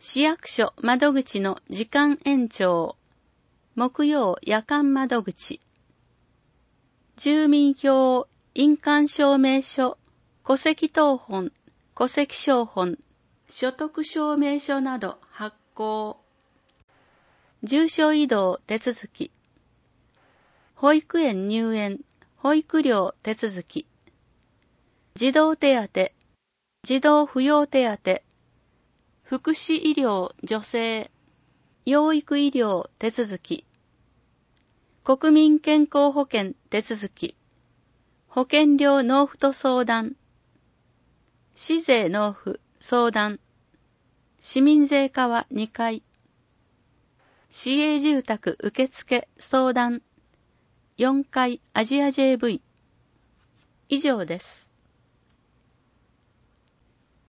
市役所窓口の時間延長、木曜夜間窓口、住民票、印鑑証明書、戸籍謄本、戸籍抄本、所得証明書など発行、住所移動手続き、保育園入園、保育料手続き、児童手当、児童扶養手当、福祉医療助成、養育医療手続き、国民健康保険手続き、保険料納付と相談、市税納付相談、市民税課は2階、市営住宅受付相談、4階アジア JV。以上です。